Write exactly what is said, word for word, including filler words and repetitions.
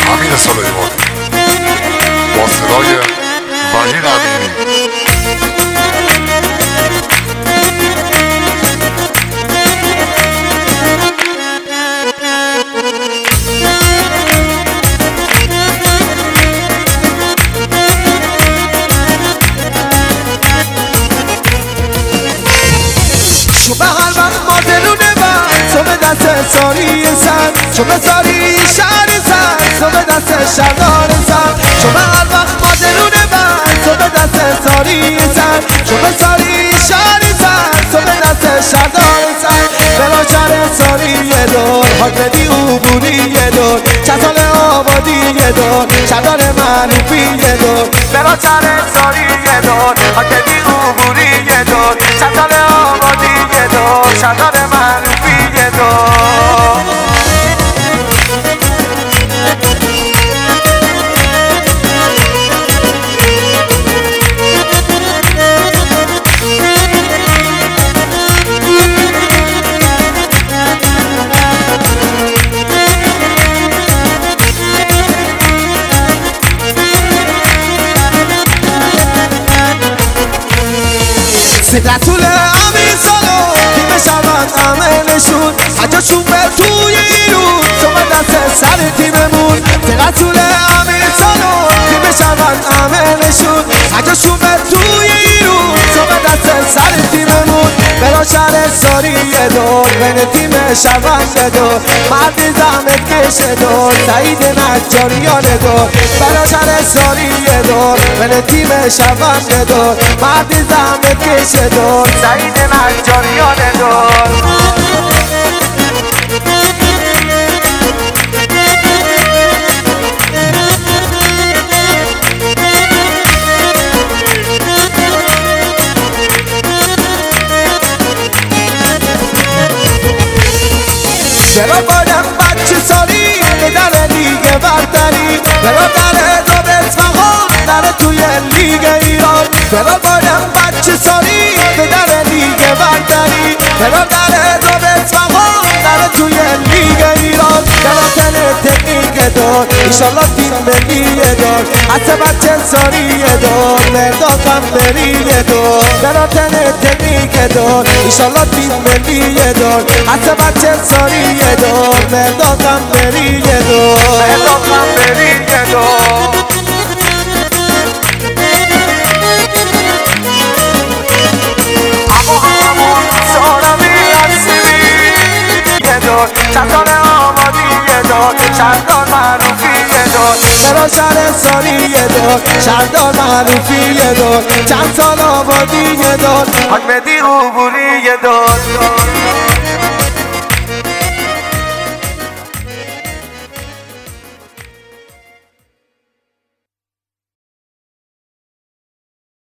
امین سلیمانی با صدای وحید امینی. شو به هر وقت ما دلونه بند تو به دست ساری سر شو به ساری شهر سر تو به دست شهردار سر شو به هر وقت ما دلونه بند تو به دست ساری سر شو به ساری شهر سر تو به دست شهردار سر بلا شهر ساری یه دور حاکمدی عبوری یه دور چند سال آبادی یه دور شهردار معروفی یه دور بلا شهر ساری یه دور حاکمدی عبوری یه دور چند سال آبادی یه دور شهردار معروفی یه دور رسول امین سالو تیم شبان عملشون حجاشون به توی ایرون تو به دست سر تیممون رسول امین سالو تیم شبان عملشون حجاشون به توی ایرون تو به دست سر تیممون بلا شهر ساری یه دور بین تیم شبان دور مردی زحمت کشه دور سعید نجاریان دور بلا شهر ساری یه دور بین تیم شبان دور مردی زحمت کشه دور سعید نجاریان دور چرا باید بچه سالی به در لیگ برتری چرا در دو بسمهان در توی لیگ ایران چرا باید بچه سالی به در لیگ برتری چرا در دو بسمهان در توی لیگ ایران چرا تن تکنیک دار ایشالله تیم ملی دار حتی بچه سالی دار مرداد هم بری دار چرا تن تکنیک دار ایشالله تیم ملی دار حتی بچه سالی دار مردادم بری دار مردادم بری دار اما همون سارمی هستی یه دار چندان آمادی یه دار شهردار معروفی یه دار چرا شهر ساری یه دار شهردار معروفی یه دار چند سال آبادی یه دار حکمدی عبوری یه دار